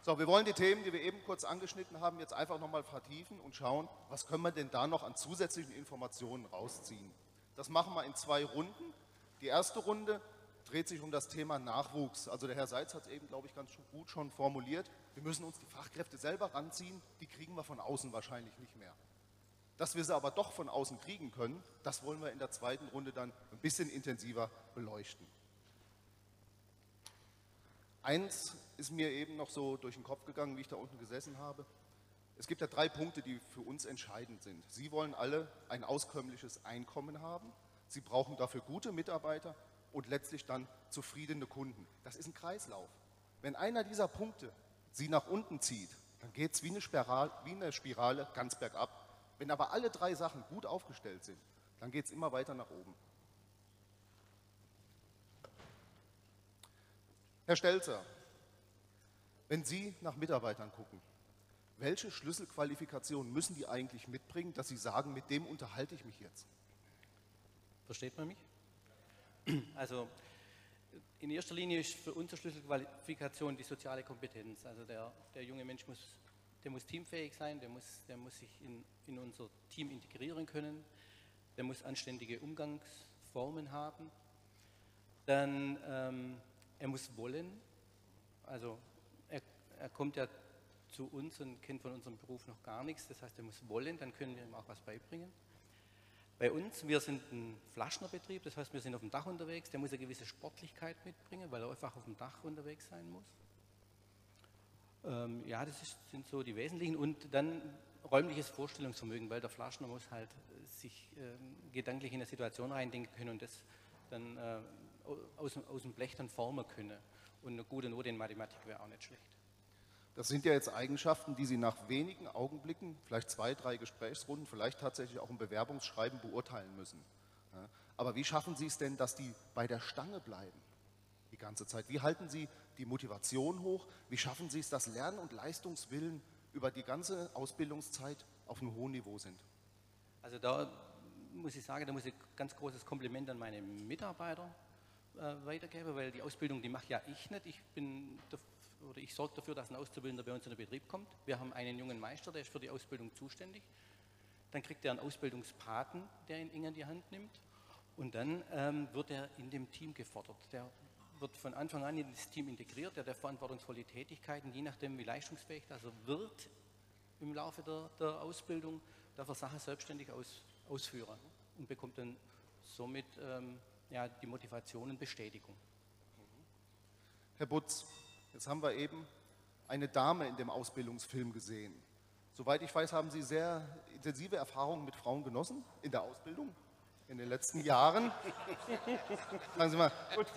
So, wir wollen die Themen, die wir eben kurz angeschnitten haben, jetzt einfach nochmal vertiefen und schauen, was können wir denn da noch an zusätzlichen Informationen rausziehen. Das machen wir in 2 Runden. Die erste Runde dreht sich um das Thema Nachwuchs. Also der Herr Seitz hat es eben, glaube ich, ganz gut schon formuliert. Wir müssen uns die Fachkräfte selber ranziehen, die kriegen wir von außen wahrscheinlich nicht mehr. Dass wir sie aber doch von außen kriegen können, das wollen wir in der zweiten Runde dann ein bisschen intensiver beleuchten. Eins ist mir eben noch so durch den Kopf gegangen, wie ich da unten gesessen habe. Es gibt ja 3 Punkte, die für uns entscheidend sind. Sie wollen alle ein auskömmliches Einkommen haben. Sie brauchen dafür gute Mitarbeiter und letztlich dann zufriedene Kunden. Das ist ein Kreislauf. Wenn einer dieser Punkte Sie nach unten zieht, dann geht es wie eine Spirale ganz bergab. Wenn aber alle 3 Sachen gut aufgestellt sind, dann geht es immer weiter nach oben. Herr Stelzer, wenn Sie nach Mitarbeitern gucken, welche Schlüsselqualifikationen müssen die eigentlich mitbringen, dass Sie sagen, mit dem unterhalte ich mich jetzt? Versteht man mich? Also in erster Linie ist für unsere Schlüsselqualifikation die soziale Kompetenz. Also der junge Mensch muss teamfähig sein, der muss sich in unser Team integrieren können, der muss anständige Umgangsformen haben, dann er muss wollen, also er kommt ja zu uns und kennt von unserem Beruf noch gar nichts, das heißt, er muss wollen, dann können wir ihm auch was beibringen. Bei uns, wir sind ein Flaschnerbetrieb, das heißt, wir sind auf dem Dach unterwegs, der muss eine gewisse Sportlichkeit mitbringen, weil er einfach auf dem Dach unterwegs sein muss. Ja, sind so die Wesentlichen und dann räumliches Vorstellungsvermögen, weil der Flaschner muss halt sich gedanklich in eine Situation reindenken können und das dann aus dem Blech dann formen können. Und eine gute Note in Mathematik wäre auch nicht schlecht. Das sind ja jetzt Eigenschaften, die Sie nach wenigen Augenblicken, vielleicht 2, 3 Gesprächsrunden, vielleicht tatsächlich auch im Bewerbungsschreiben beurteilen müssen. Ja, aber wie schaffen Sie es denn, dass die bei der Stange bleiben die ganze Zeit? Wie halten Sie die Motivation hoch? Wie schaffen Sie es, dass Lernen und Leistungswillen über die ganze Ausbildungszeit auf einem hohen Niveau sind? Also da muss ich sagen, da muss ich ein ganz großes Kompliment an meine Mitarbeiter weitergeben, weil die Ausbildung, die mache ja ich nicht. Ich sorge dafür, dass ein Auszubildender bei uns in den Betrieb kommt. Wir haben einen jungen Meister, der ist für die Ausbildung zuständig. Dann kriegt er einen Ausbildungspaten, der ihn eng in die Hand nimmt. Und dann wird er in dem Team gefordert. Der wird von Anfang an in das Team integriert, der hat verantwortungsvolle Tätigkeiten, je nachdem wie leistungsfähig er also wird im Laufe der Ausbildung, darf er Sachen selbstständig ausführen und bekommt dann somit die Motivation und Bestätigung. Herr Butz, jetzt haben wir eben eine Dame in dem Ausbildungsfilm gesehen. Soweit ich weiß, haben Sie sehr intensive Erfahrungen mit Frauen genossen in der Ausbildung in den letzten Jahren. Sagen Sie mal,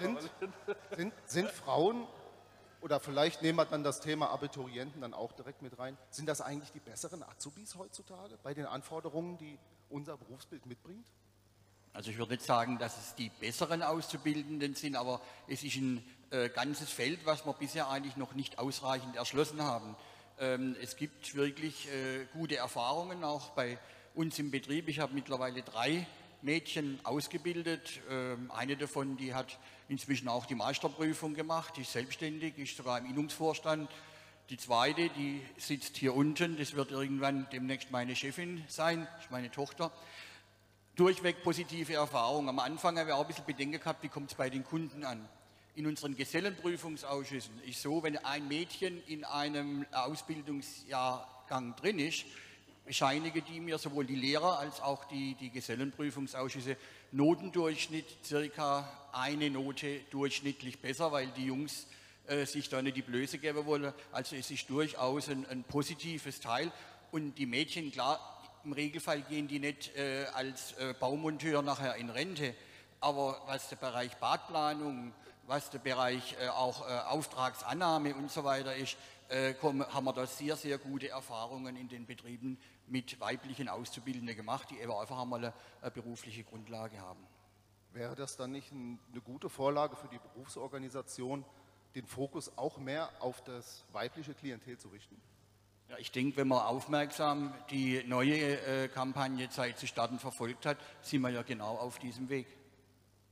sind Frauen, oder vielleicht nehmen wir dann das Thema Abiturienten dann auch direkt mit rein, sind das eigentlich die besseren Azubis heutzutage bei den Anforderungen, die unser Berufsbild mitbringt? Also ich würde nicht sagen, dass es die besseren Auszubildenden sind, aber es ist ein ganzes Feld, was wir bisher eigentlich noch nicht ausreichend erschlossen haben. Es gibt wirklich gute Erfahrungen, auch bei uns im Betrieb. Ich habe mittlerweile 3 Mädchen ausgebildet. Eine davon, die hat inzwischen auch die Meisterprüfung gemacht, die ist selbstständig, ist sogar im Innungsvorstand. Die zweite, die sitzt hier unten, das wird irgendwann demnächst meine Chefin sein, das ist meine Tochter. Durchweg positive Erfahrungen. Am Anfang haben wir auch ein bisschen Bedenken gehabt, wie kommt es bei den Kunden an. In unseren Gesellenprüfungsausschüssen ist so, wenn ein Mädchen in einem Ausbildungsjahrgang drin ist, bescheinigen die mir sowohl die Lehrer als auch die Gesellenprüfungsausschüsse Notendurchschnitt, circa eine Note durchschnittlich besser, weil die Jungs sich da nicht die Blöße geben wollen. Also es ist durchaus ein positives Teil. Und die Mädchen, klar, im Regelfall gehen die nicht als Baumonteur nachher in Rente, aber was der Bereich Badplanung, was der Bereich auch Auftragsannahme und so weiter ist, haben wir da sehr, sehr gute Erfahrungen in den Betrieben mit weiblichen Auszubildenden gemacht, die eben einfach einmal eine berufliche Grundlage haben. Wäre das dann nicht eine gute Vorlage für die Berufsorganisation, den Fokus auch mehr auf das weibliche Klientel zu richten? Ja, ich denke, wenn man aufmerksam die neue Kampagne Zeit zu starten verfolgt hat, sind wir ja genau auf diesem Weg.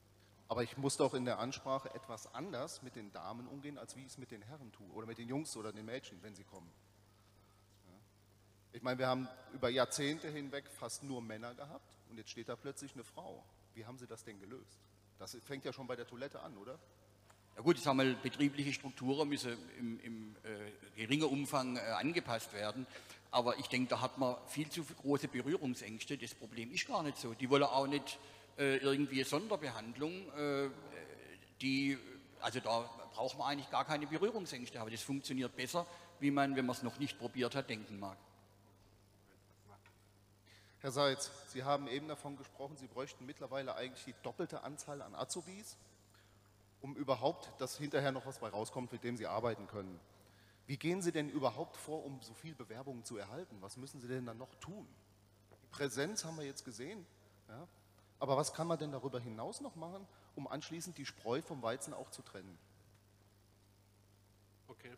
Aber ich muss doch in der Ansprache etwas anders mit den Damen umgehen, als wie ich es mit den Herren tue oder mit den Jungs oder den Mädchen, wenn sie kommen. Ja. Ich meine, wir haben über Jahrzehnte hinweg fast nur Männer gehabt und jetzt steht da plötzlich eine Frau. Wie haben Sie das denn gelöst? Das fängt ja schon bei der Toilette an, oder? Ja gut, ich sage mal, betriebliche Strukturen müssen im geringen Umfang angepasst werden. Aber ich denke, da hat man viel zu große Berührungsängste. Das Problem ist gar nicht so. Die wollen auch nicht irgendwie Sonderbehandlung. Also da braucht man eigentlich gar keine Berührungsängste. Aber das funktioniert besser, wie man, wenn man es noch nicht probiert hat, denken mag. Herr Seitz, Sie haben eben davon gesprochen, Sie bräuchten mittlerweile eigentlich die doppelte Anzahl an Azubis, um überhaupt, dass hinterher noch was bei rauskommt, mit dem Sie arbeiten können. Wie gehen Sie denn überhaupt vor, um so viel Bewerbungen zu erhalten? Was müssen Sie denn dann noch tun? Die Präsenz haben wir jetzt gesehen, ja? Aber was kann man denn darüber hinaus noch machen, um anschließend die Spreu vom Weizen auch zu trennen? Okay.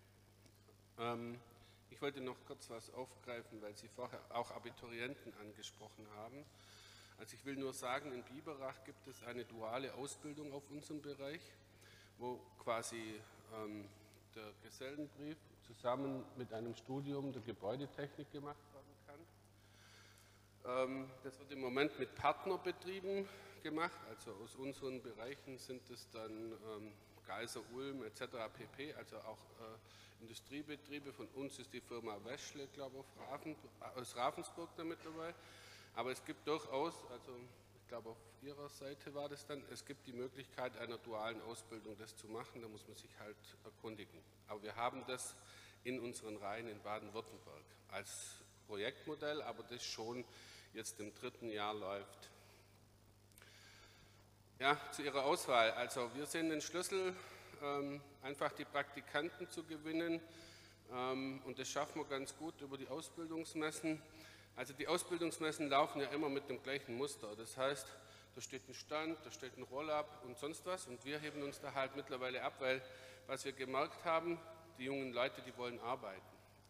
Ich wollte noch kurz was aufgreifen, weil Sie vorher auch Abiturienten angesprochen haben. Also ich will nur sagen, in Biberach gibt es eine duale Ausbildung auf unserem Bereich, wo quasi der Gesellenbrief zusammen mit einem Studium der Gebäudetechnik gemacht werden kann. Das wird im Moment mit Partnerbetrieben gemacht, also aus unseren Bereichen sind es dann Geiser, Ulm etc. pp., also auch Industriebetriebe. Von uns ist die Firma Weschle, glaube ich, aus Ravensburg damit dabei. Aber es gibt durchaus, also ich glaube auf Ihrer Seite war das dann, es gibt die Möglichkeit einer dualen Ausbildung, das zu machen, da muss man sich halt erkundigen. Aber wir haben das in unseren Reihen in Baden-Württemberg als Projektmodell, aber das schon jetzt im 3. Jahr läuft. Ja, zu Ihrer Auswahl. Also wir sehen den Schlüssel, einfach die Praktikanten zu gewinnen und das schaffen wir ganz gut über die Ausbildungsmessen. Also die Ausbildungsmessen laufen ja immer mit dem gleichen Muster. Das heißt, da steht ein Stand, da steht ein Roll-up und sonst was und wir heben uns da halt mittlerweile ab, weil was wir gemerkt haben, die jungen Leute, die wollen arbeiten.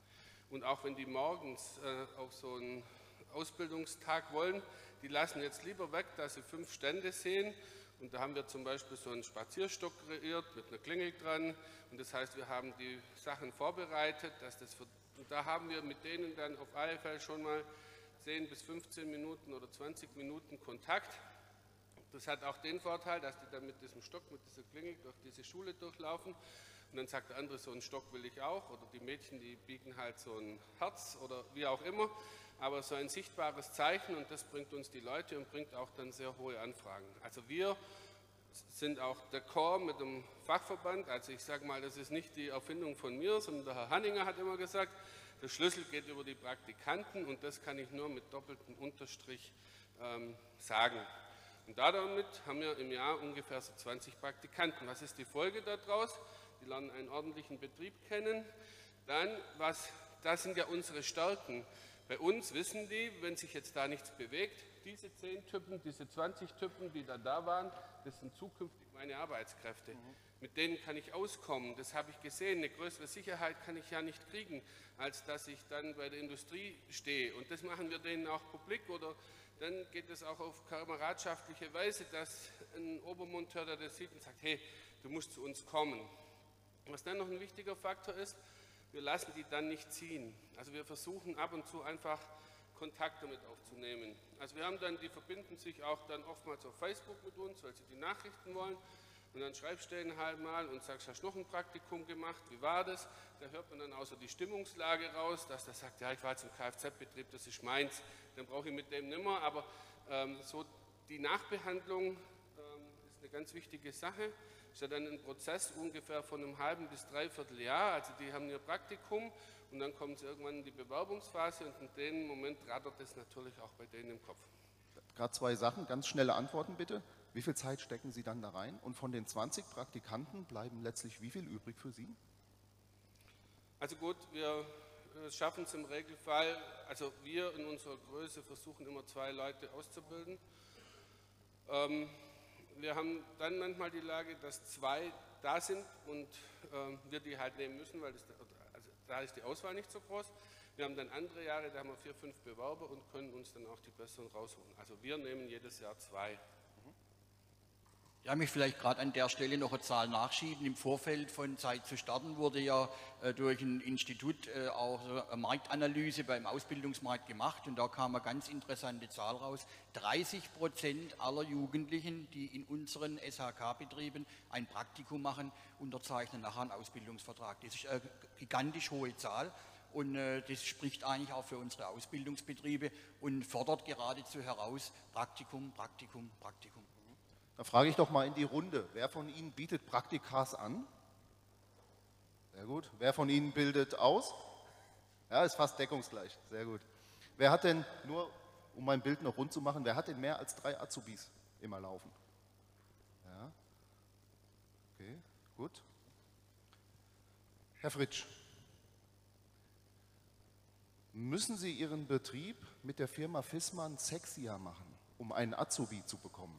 Und auch wenn die morgens auf so einen Ausbildungstag wollen, die lassen jetzt lieber weg, dass sie 5 Stände sehen. Und da haben wir zum Beispiel so einen Spazierstock kreiert mit einer Klingel dran. Und das heißt, wir haben die Sachen vorbereitet, und da haben wir mit denen dann auf alle Fälle schon mal 10 bis 15 Minuten oder 20 Minuten Kontakt. Das hat auch den Vorteil, dass die dann mit diesem Stock, mit dieser Klingel durch diese Schule durchlaufen. Und dann sagt der andere, so einen Stock will ich auch. Oder die Mädchen, die biegen halt so ein Herz oder wie auch immer. Aber so ein sichtbares Zeichen und das bringt uns die Leute und bringt auch dann sehr hohe Anfragen. Also wir sind auch der Core mit dem Fachverband. Also ich sage mal, das ist nicht die Erfindung von mir, sondern der Herr Hanninger hat immer gesagt, der Schlüssel geht über die Praktikanten und das kann ich nur mit doppeltem Unterstrich sagen. Und damit haben wir im Jahr ungefähr so 20 Praktikanten. Was ist die Folge daraus? Die lernen einen ordentlichen Betrieb kennen. Dann, das sind ja unsere Stärken. Bei uns wissen die, wenn sich jetzt da nichts bewegt, diese 10 Typen, diese 20 Typen, die da waren, das sind zukünftig meine Arbeitskräfte. Mit denen kann ich auskommen, das habe ich gesehen. Eine größere Sicherheit kann ich ja nicht kriegen, als dass ich dann bei der Industrie stehe. Und das machen wir denen auch publik oder dann geht es auch auf kameradschaftliche Weise, dass ein Obermonteur, der das sieht und sagt, hey, du musst zu uns kommen. Was dann noch ein wichtiger Faktor ist, wir lassen die dann nicht ziehen. Also wir versuchen ab und zu einfach Kontakt damit aufzunehmen. Also wir haben dann, die verbinden sich auch dann oftmals auf Facebook mit uns, weil sie die Nachrichten wollen. Und dann schreibst du denen halt mal und sagst, hast du noch ein Praktikum gemacht, wie war das? Da hört man dann auch so die Stimmungslage raus, dass der sagt, ja, ich war jetzt im Kfz-Betrieb, das ist meins, dann brauche ich mit dem nimmer. Aber so die Nachbehandlung ist eine ganz wichtige Sache. Ist ja dann ein Prozess ungefähr von einem halben bis dreiviertel Jahr. Also die haben ihr Praktikum und dann kommen sie irgendwann in die Bewerbungsphase und in dem Moment rattert es natürlich auch bei denen im Kopf. Gerade 2 Sachen, ganz schnelle Antworten bitte. Wie viel Zeit stecken Sie dann da rein? Und von den 20 Praktikanten bleiben letztlich wie viel übrig für Sie? Also gut, wir schaffen es im Regelfall, also wir in unserer Größe versuchen immer 2 Leute auszubilden. Wir haben dann manchmal die Lage, dass 2 da sind und wir die halt nehmen müssen, weil da ist die Auswahl nicht so groß. Wir haben dann andere Jahre, da haben wir 4, 5 Bewerber und können uns dann auch die besseren rausholen. Also wir nehmen jedes Jahr 2. Ja, mich vielleicht gerade an der Stelle noch eine Zahl nachschieben. Im Vorfeld von Zeit zu starten wurde ja durch ein Institut auch so eine Marktanalyse beim Ausbildungsmarkt gemacht und da kam eine ganz interessante Zahl raus. 30% aller Jugendlichen, die in unseren SHK-Betrieben ein Praktikum machen, unterzeichnen nachher einen Ausbildungsvertrag. Das ist eine gigantisch hohe Zahl. Und das spricht eigentlich auch für unsere Ausbildungsbetriebe und fordert geradezu heraus Praktikum, Praktikum, Praktikum. Da frage ich doch mal in die Runde, wer von Ihnen bietet Praktikas an? Sehr gut. Wer von Ihnen bildet aus? Ja, ist fast deckungsgleich. Sehr gut. Wer hat denn, nur um mein Bild noch rund zu machen, wer hat denn mehr als 3 Azubis immer laufen? Ja. Okay, gut. Herr Fritsch, müssen Sie Ihren Betrieb mit der Firma Viessmann sexier machen, um einen Azubi zu bekommen?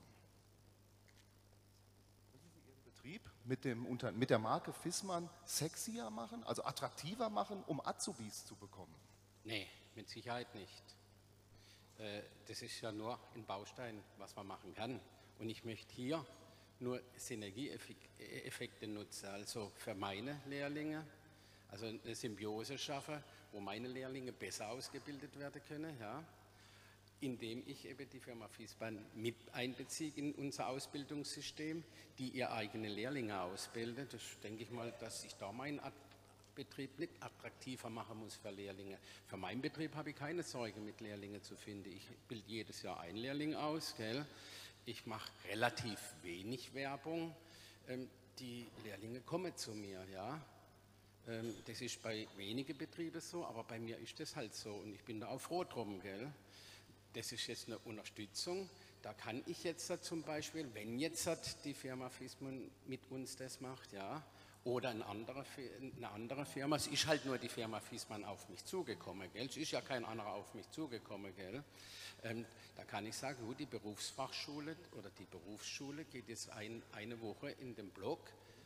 Mit der Marke Viessmann sexier machen, also attraktiver machen, um Azubis zu bekommen? Nee, mit Sicherheit nicht. Das ist ja nur ein Baustein, was man machen kann. Und ich möchte hier nur Synergieeffekte nutzen, also für meine Lehrlinge, also eine Symbiose schaffen, wo meine Lehrlinge besser ausgebildet werden können, ja, indem ich eben die Firma Viessmann mit einbeziehe in unser Ausbildungssystem, die ihr eigene Lehrlinge ausbildet. Das denke ich mal, dass ich da meinen Betrieb nicht attraktiver machen muss für Lehrlinge. Für meinen Betrieb habe ich keine Sorge, mit Lehrlingen zu finden. Ich bilde jedes Jahr einen Lehrling aus, gell? Ich mache relativ wenig Werbung. Die Lehrlinge kommen zu mir, ja. Das ist bei wenigen Betrieben so, aber bei mir ist das halt so und ich bin da auch froh drum, gell? Das ist jetzt eine Unterstützung. Da kann ich jetzt zum Beispiel, wenn jetzt die Firma Viessmann mit uns das macht, ja, oder eine andere Firma, es ist halt nur die Firma Viessmann auf mich zugekommen, gell? Es ist ja kein anderer auf mich zugekommen, gell? Da kann ich sagen, gut, die Berufsfachschule oder die Berufsschule geht jetzt eine Woche in den Block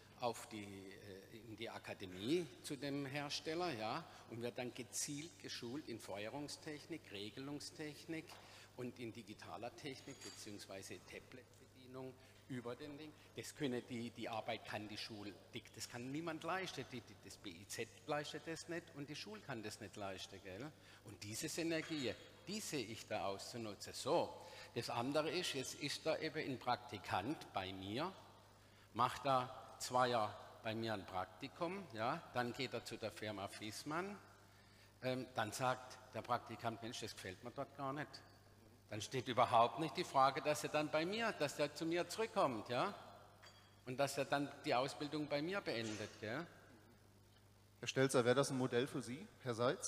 in die Akademie zu dem Hersteller, ja, und wird dann gezielt geschult in Feuerungstechnik, Regelungstechnik und in digitaler Technik bzw. Tablet-Bedienung über den Ding. Das können die Arbeit kann die Schule, das kann niemand leisten, das BIZ leistet das nicht und die Schule kann das nicht leisten, gell? Und diese Synergie, die sehe ich da auszunutzen. So, das andere ist, jetzt ist da eben ein Praktikant bei mir, macht da 2 Jahre bei mir ein Praktikum, ja, dann geht er zu der Firma Viessmann, dann sagt der Praktikant, Mensch, das gefällt mir dort gar nicht. Dann steht überhaupt nicht die Frage, dass er zu mir zurückkommt, ja, und dass er dann die Ausbildung bei mir beendet, ja. Herr Stelzer, wäre das ein Modell für Sie, Herr Seitz?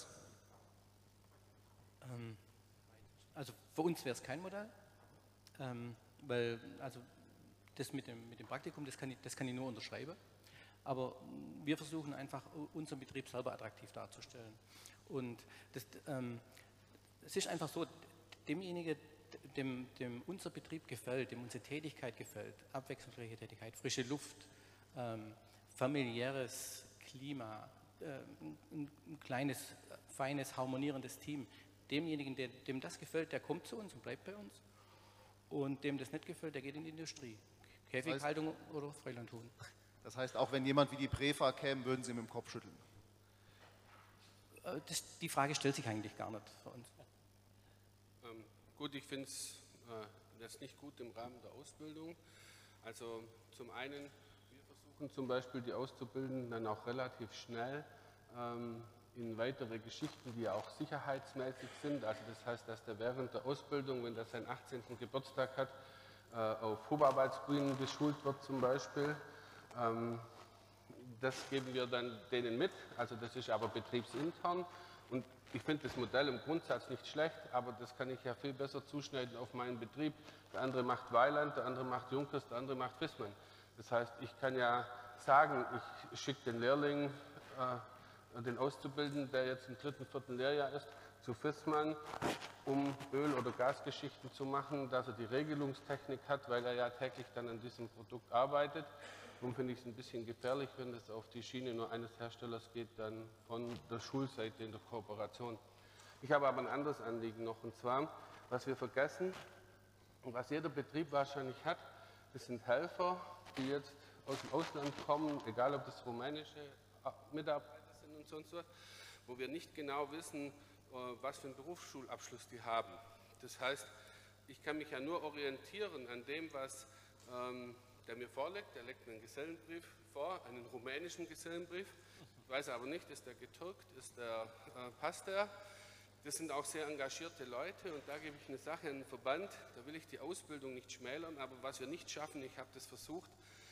Also für uns wäre es kein Modell, weil also das mit dem Praktikum, das kann ich nur unterschreiben. Aber wir versuchen einfach, unseren Betrieb selber attraktiv darzustellen. Und es ist einfach so, demjenigen, dem unser Betrieb gefällt, dem unsere Tätigkeit gefällt, abwechslungsreiche Tätigkeit, frische Luft, familiäres Klima, ein kleines, feines, harmonierendes Team, demjenigen, dem das gefällt, der kommt zu uns und bleibt bei uns. Und dem das nicht gefällt, der geht in die Industrie. Käfighaltung oder Freilandhuhn. Das heißt, auch wenn jemand wie die Prefa käme, würden Sie mit dem Kopf schütteln? Die Frage stellt sich eigentlich gar nicht für uns. Gut, ich finde das nicht gut im Rahmen der Ausbildung. Also zum einen, wir versuchen zum Beispiel die Auszubildenden dann auch relativ schnell in weitere Geschichten, die ja auch sicherheitsmäßig sind. Also das heißt, dass der während der Ausbildung, wenn er seinen 18. Geburtstag hat, auf Hubarbeitsbühnen geschult wird zum Beispiel. Das geben wir dann denen mit, also das ist aber betriebsintern und ich finde das Modell im Grundsatz nicht schlecht, aber das kann ich ja viel besser zuschneiden auf meinen Betrieb. Der andere macht Weiland, der andere macht Junkers, der andere macht Viessmann. Das heißt, ich kann ja sagen, ich schicke den Lehrling, den Auszubildenden, der jetzt im 3., 4. Lehrjahr ist, zu Viessmann, um Öl- oder Gasgeschichten zu machen, dass er die Regelungstechnik hat, weil er ja täglich dann an diesem Produkt arbeitet. Darum finde ich es ein bisschen gefährlich, wenn es auf die Schiene nur eines Herstellers geht, dann von der Schulseite in der Kooperation. Ich habe aber ein anderes Anliegen noch, und zwar, was wir vergessen und was jeder Betrieb wahrscheinlich hat, Das sind Helfer, die jetzt aus dem Ausland kommen, egal ob das rumänische Mitarbeiter sind und sonst was, wo wir nicht genau wissen, was für einen Berufsschulabschluss die haben. Das heißt, ich kann mich ja nur orientieren an dem, was der mir vorlegt. Der legt einen Gesellenbrief vor, einen rumänischen Gesellenbrief. Ich weiß aber nicht, ist der getürkt, passt der? Das sind auch sehr engagierte Leute und da gebe ich eine Sache an den Verband, da will ich die Ausbildung nicht schmälern, aber was wir nicht schaffen, ich habe das versucht,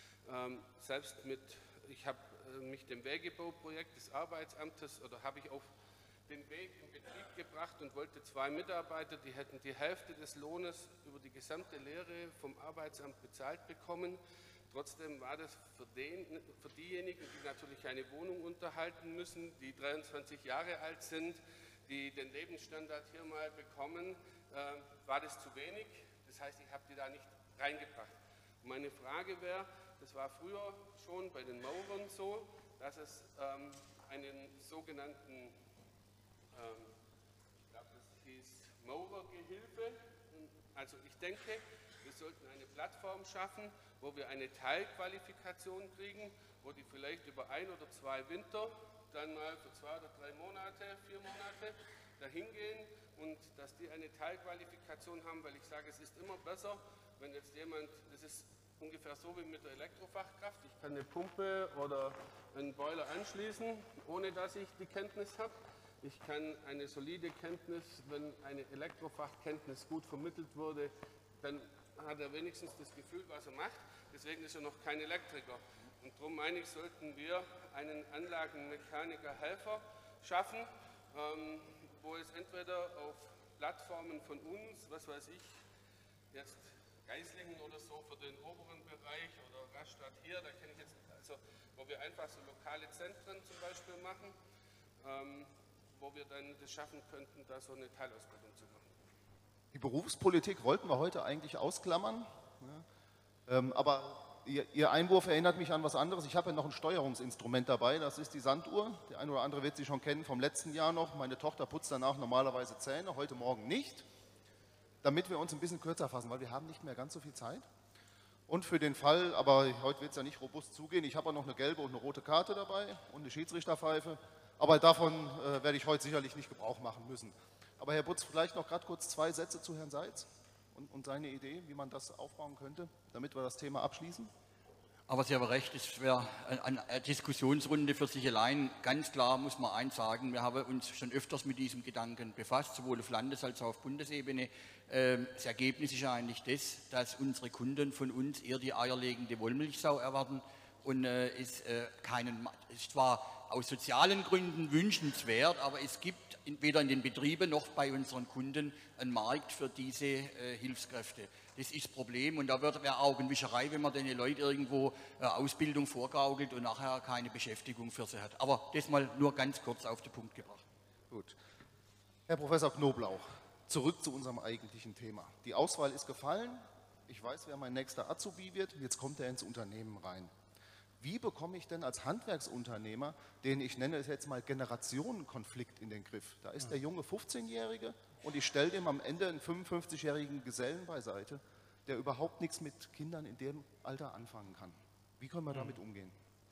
ich habe mich dem Wegebauprojekt des Arbeitsamtes oder habe ich auf den Weg in Betrieb gebracht und wollte 2 Mitarbeiter, die hätten die Hälfte des Lohnes über die gesamte Lehre vom Arbeitsamt bezahlt bekommen. Trotzdem war das für diejenigen, die natürlich eine Wohnung unterhalten müssen, die 23 Jahre alt sind, die den Lebensstandard hier mal bekommen, war das zu wenig. Das heißt, ich habe die da nicht reingebracht. Und meine Frage wäre, das war früher schon bei den Maurern so, dass es einen sogenannten, ich glaube, das hieß Maurergehilfe. Also ich denke, wir sollten eine Plattform schaffen, wo wir eine Teilqualifikation kriegen, wo die vielleicht über 1 oder 2 Winter dann mal für 2 oder 3 Monate, 4 Monate dahin gehen und dass die eine Teilqualifikation haben, weil ich sage, es ist immer besser, wenn jetzt jemand, das ist ungefähr so wie mit der Elektrofachkraft, ich kann eine Pumpe oder einen Boiler anschließen, ohne dass ich die Kenntnis habe. Ich kann eine solide Kenntnis, wenn eine Elektrofachkenntnis gut vermittelt wurde, dann hat er wenigstens das Gefühl, was er macht. Deswegen ist er noch kein Elektriker. Und darum meine ich, sollten wir einen Anlagenmechaniker-Helfer schaffen, wo es entweder auf Plattformen von uns, was weiß ich, jetzt Geislingen oder so für den oberen Bereich oder Rastatt hier, da kenne ich jetzt, also wo wir einfach so lokale Zentren zum Beispiel machen, wo wir dann das schaffen könnten, da so eine Teilausbildung zu machen. Die Berufspolitik wollten wir heute eigentlich ausklammern, aber Ihr Einwurf erinnert mich an was anderes. Ich habe ja noch ein Steuerungsinstrument dabei, das ist die Sanduhr. Der eine oder andere wird sie schon kennen vom letzten Jahr noch. Meine Tochter putzt danach normalerweise Zähne, heute Morgen nicht, damit wir uns ein bisschen kürzer fassen, weil wir haben nicht mehr ganz so viel Zeit. Und für den Fall, aber heute wird es ja nicht robust zugehen, ich habe auch noch eine gelbe und eine rote Karte dabei und eine Schiedsrichterpfeife, aber davon werde ich heute sicherlich nicht Gebrauch machen müssen. Aber Herr Butz, vielleicht noch gerade kurz 2 Sätze zu Herrn Seitz und seine Idee, wie man das aufbauen könnte, damit wir das Thema abschließen. Aber Sie haben recht, es wäre eine Diskussionsrunde für sich allein. Ganz klar muss man eins sagen, wir haben uns schon öfters mit diesem Gedanken befasst, sowohl auf Landes- als auch auf Bundesebene. Das Ergebnis ist eigentlich das, dass unsere Kunden von uns eher die eierlegende Wollmilchsau erwarten und es ist zwar aus sozialen Gründen wünschenswert, aber es gibt weder in den Betrieben noch bei unseren Kunden einen Markt für diese Hilfskräfte. Das ist das Problem und da wäre Augenwischerei, wenn man den Leuten irgendwo Ausbildung vorgaukelt und nachher keine Beschäftigung für sie hat. Aber das mal nur ganz kurz auf den Punkt gebracht. Gut. Herr Professor Knoblauch, zurück zu unserem eigentlichen Thema. Die Auswahl ist gefallen. Ich weiß, wer mein nächster Azubi wird. Jetzt kommt er ins Unternehmen rein. Wie bekomme ich denn als Handwerksunternehmer, den ich nenne es jetzt mal Generationenkonflikt in den Griff? Da ist der junge 15-Jährige und ich stelle dem am Ende einen 55-jährigen Gesellen beiseite, der überhaupt nichts mit Kindern in dem Alter anfangen kann. Wie können wir damit umgehen?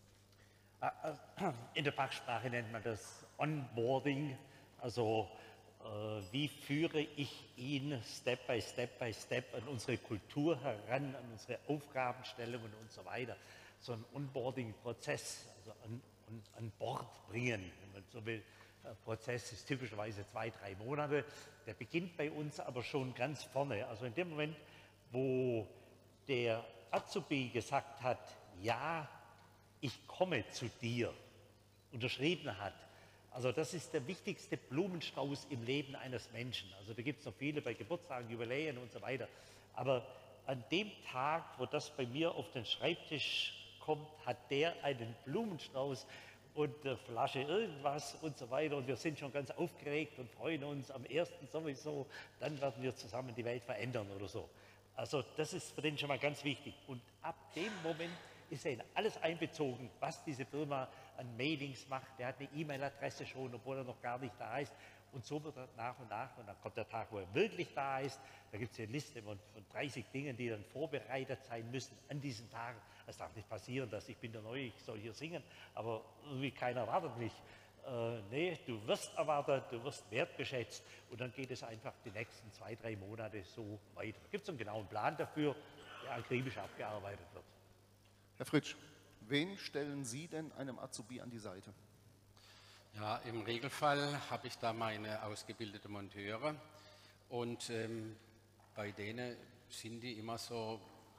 In der Fachsprache nennt man das Onboarding, also wie führe ich ihn Step by Step an unsere Kultur heran, an unsere Aufgabenstellungen und so weiter. So ein Onboarding-Prozess, also an Bord bringen, wenn man so will. Der Prozess ist typischerweise 2, 3 Monate. Der beginnt bei uns aber schon ganz vorne. Also in dem Moment, wo der Azubi gesagt hat, ja, ich komme zu dir, unterschrieben hat. Also das ist der wichtigste Blumenstrauß im Leben eines Menschen. Also da gibt es noch viele bei Geburtstagen, Jubiläen und so weiter. Aber an dem Tag, wo das bei mir auf den Schreibtisch kommt, hat der einen Blumenstrauß und eine Flasche irgendwas und so weiter. Und wir sind schon ganz aufgeregt und freuen uns am 1. sowieso, dann werden wir zusammen die Welt verändern oder so. Also das ist für den schon mal ganz wichtig. Und ab dem Moment ist ja in alles einbezogen, was diese Firma an Mailings macht. Der hat eine E-Mail-Adresse schon, obwohl er noch gar nicht da ist. Und so wird er nach und nach, und dann kommt der Tag, wo er wirklich da ist. Da gibt es eine Liste von 30 Dingen, die dann vorbereitet sein müssen an diesem Tag. Es darf nicht passieren, dass ich bin der Neue, ich soll hier singen, aber irgendwie keiner erwartet mich. Nee, du wirst erwartet, du wirst wertgeschätzt und dann geht es einfach die nächsten 2, 3 Monate so weiter. Da gibt es einen genauen Plan dafür, der akribisch abgearbeitet wird. Herr Fritsch, wen stellen Sie denn einem Azubi an die Seite? Ja, im Regelfall habe ich da meine ausgebildete Monteure und bei denen sind die immer so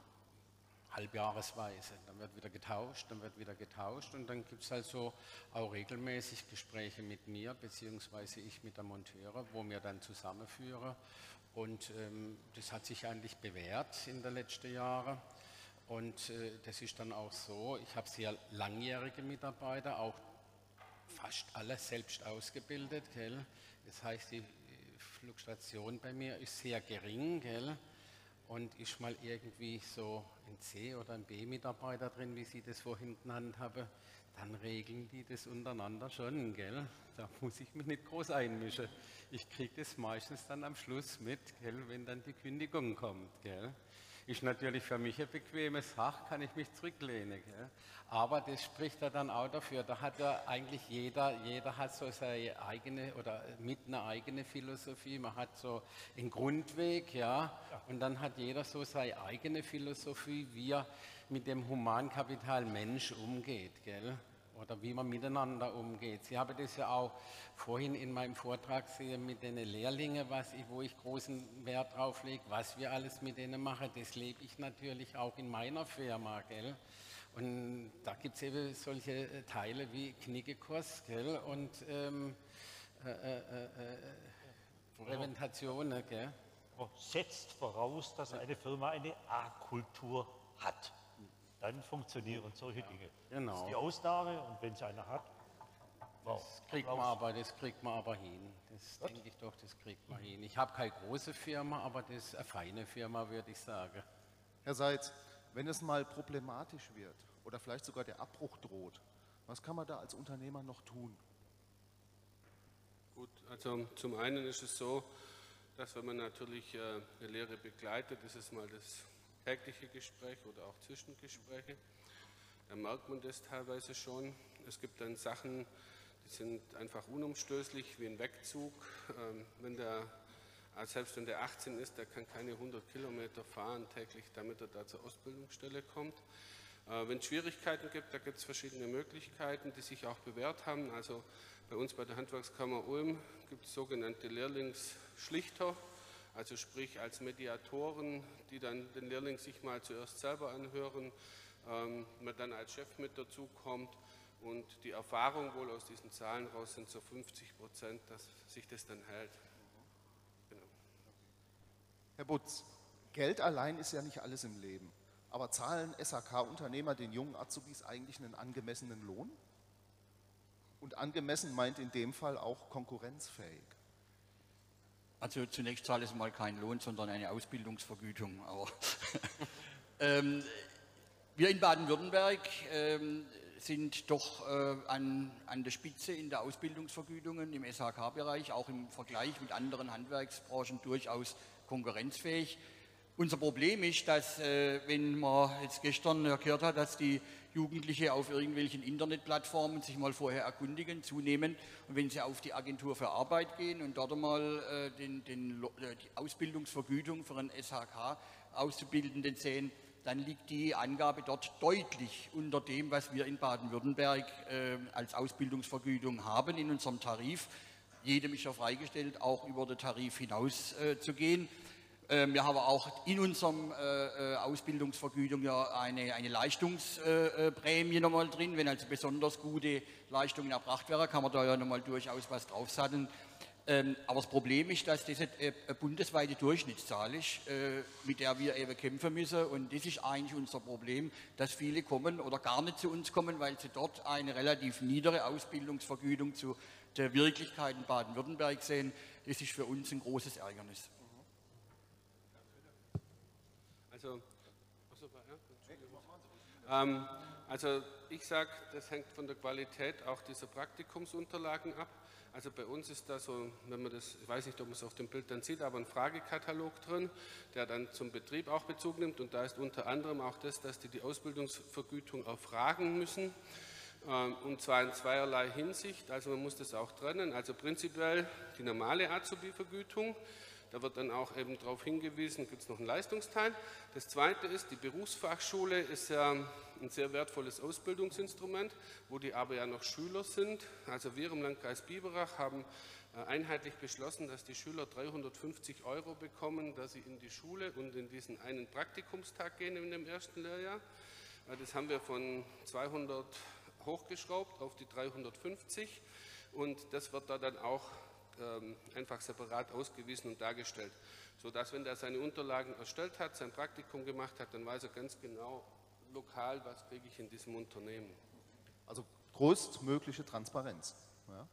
halbjahresweise. Dann wird wieder getauscht, dann wird wieder getauscht und dann gibt es halt so auch regelmäßig Gespräche mit mir, beziehungsweise ich mit der Monteure, wo wir dann zusammenführen. Und das hat sich eigentlich bewährt in den letzten Jahren. Und das ist dann auch so, ich habe sehr langjährige Mitarbeiter, auch fast alle selbst ausgebildet. Gell? Das heißt, die Fluktuation bei mir ist sehr gering. Gell? Und ist mal irgendwie so ein C- oder ein B-Mitarbeiter drin, wie Sie das vorhin genannt haben, dann regeln die das untereinander schon, gell? Da muss ich mich nicht groß einmischen. Ich kriege das meistens dann am Schluss mit, gell, wenn dann die Kündigung kommt, gell? Ist natürlich für mich eine bequeme Sache, kann ich mich zurücklehnen, gell? Aber das spricht ja dann auch dafür, da hat ja eigentlich jeder hat so seine eigene oder mit eine eigene Philosophie, man hat so einen Grundweg, ja, und dann hat jeder so seine eigene Philosophie, wie er mit dem Humankapital Mensch umgeht, gell? Oder wie man miteinander umgeht. Sie haben das ja auch vorhin in meinem Vortrag gesehen mit den Lehrlingen, wo ich großen Wert drauf lege, was wir alles mit denen machen. Das lebe ich natürlich auch in meiner Firma, gell? Und da gibt es eben solche Teile wie Knickekurs, gell? Und Präventation, gell? Setzt voraus, dass eine Firma eine A-Kultur hat. Dann funktionieren solche Dinge. Genau. Das ist die Ausnahme und wenn es einer hat, das kriegt man aber hin. Das denke ich doch, das kriegt man hin. Ich habe keine große Firma, aber das ist eine feine Firma, würde ich sagen. Herr Seitz, wenn es mal problematisch wird oder vielleicht sogar der Abbruch droht, was kann man da als Unternehmer noch tun? Gut, also zum einen ist es so, dass wenn man natürlich eine Lehre begleitet, das ist mal das tägliche Gespräch oder auch Zwischengespräche, da merkt man das teilweise schon. Es gibt dann Sachen, die sind einfach unumstößlich, wie ein Wegzug. Selbst wenn der 18 ist, der kann keine 100 Kilometer fahren täglich, damit er da zur Ausbildungsstelle kommt. Wenn es Schwierigkeiten gibt, da gibt es verschiedene Möglichkeiten, die sich auch bewährt haben. Also bei uns bei der Handwerkskammer Ulm gibt es sogenannte Lehrlingsschlichter, also sprich als Mediatoren, die dann den Lehrling sich mal zuerst selber anhören, man dann als Chef mit dazu kommt und die Erfahrung wohl aus diesen Zahlen raus sind so 50%, dass sich das dann hält. Genau. Herr Butz, Geld allein ist ja nicht alles im Leben. Aber zahlen SHK-Unternehmer den jungen Azubis eigentlich einen angemessenen Lohn? Und angemessen meint in dem Fall auch konkurrenzfähig. Also zunächst zahlt es mal keinen Lohn, sondern eine Ausbildungsvergütung. Aber wir in Baden-Württemberg sind doch an der Spitze in der Ausbildungsvergütungen im SHK-Bereich, auch im Vergleich mit anderen Handwerksbranchen durchaus konkurrenzfähig. Unser Problem ist, dass, wenn man jetzt gestern gehört hat, dass die Jugendliche auf irgendwelchen Internetplattformen sich mal vorher erkundigen, zunehmend, und wenn sie auf die Agentur für Arbeit gehen und dort mal die Ausbildungsvergütung für einen SHK-Auszubildenden sehen, dann liegt die Angabe dort deutlich unter dem, was wir in Baden-Württemberg als Ausbildungsvergütung haben in unserem Tarif. Jedem ist ja freigestellt, auch über den Tarif hinaus zu gehen. Wir haben auch in unserem Ausbildungsvergütung ja eine Leistungsprämie nochmal drin. Wenn also besonders gute Leistungen erbracht werden, kann man da ja nochmal durchaus was draufsatteln. Aber das Problem ist, dass das eine bundesweite Durchschnittszahl ist, mit der wir eben kämpfen müssen. Und das ist eigentlich unser Problem, dass viele kommen oder gar nicht zu uns kommen, weil sie dort eine relativ niedere Ausbildungsvergütung zu der Wirklichkeit in Baden-Württemberg sehen. Das ist für uns ein großes Ärgernis. Also ich sage, das hängt von der Qualität auch dieser Praktikumsunterlagen ab. Also bei uns ist da so, wenn man das, ich weiß nicht, ob man es auf dem Bild dann sieht, aber ein Fragekatalog drin, der dann zum Betrieb auch Bezug nimmt. Und da ist unter anderem auch das, dass die Ausbildungsvergütung erfragen müssen. Und zwar in zweierlei Hinsicht. Also man muss das auch trennen. Also prinzipiell die normale Azubi-Vergütung. Da wird dann auch eben darauf hingewiesen, gibt es noch einen Leistungsteil. Das Zweite ist, die Berufsfachschule ist ja ein sehr wertvolles Ausbildungsinstrument, wo die aber ja noch Schüler sind. Also wir im Landkreis Biberach haben einheitlich beschlossen, dass die Schüler 350 € bekommen, dass sie in die Schule und in diesen einen Praktikumstag gehen in dem ersten Lehrjahr. Das haben wir von 200 hochgeschraubt auf die 350 und das wird da dann auch einfach separat ausgewiesen und dargestellt, sodass, wenn er seine Unterlagen erstellt hat, sein Praktikum gemacht hat, dann weiß er ganz genau lokal, was kriege ich in diesem Unternehmen. Also größtmögliche Transparenz. Ja.